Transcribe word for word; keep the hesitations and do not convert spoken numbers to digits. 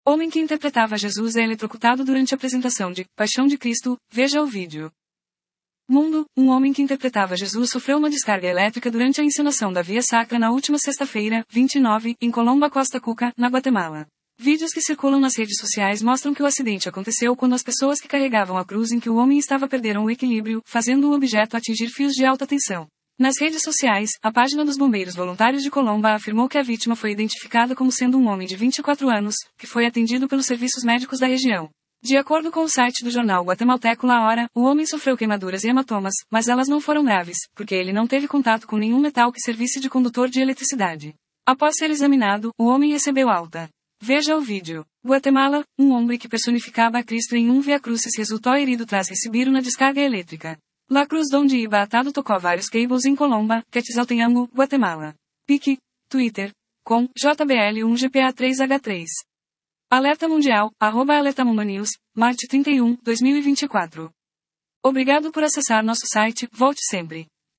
Homem que interpretava Jesus é eletrocutado durante a apresentação de Paixão de Cristo, veja o vídeo. Mundo, um homem que interpretava Jesus sofreu uma descarga elétrica durante a encenação da Via Sacra na última sexta-feira, vinte e nove, em Colomba, Costa Cuca, na Guatemala. Vídeos que circulam nas redes sociais mostram que o acidente aconteceu quando as pessoas que carregavam a cruz em que o homem estava perderam o equilíbrio, fazendo o objeto atingir fios de alta tensão. Nas redes sociais, a página dos Bombeiros Voluntários de Colomba afirmou que a vítima foi identificada como sendo um homem de vinte e quatro anos, que foi atendido pelos serviços médicos da região. De acordo com o site do jornal guatemalteco La Hora, o homem sofreu queimaduras e hematomas, mas elas não foram graves, porque ele não teve contato com nenhum metal que servisse de condutor de eletricidade. Após ser examinado, o homem recebeu alta. Veja o vídeo. Guatemala, um homem que personificava a Cristo em um Via Crucis resultou herido tras receber uma descarga elétrica. La Cruz donde iba atado tocou vários cables em Colomba, Quetzaltenango, Guatemala. Pique, Twitter, com, J B L um G P A três H três. Alerta Mundial, arroba Alertamumba News, março trinta e um, dois mil e vinte e quatro. Obrigado por acessar nosso site, volte sempre.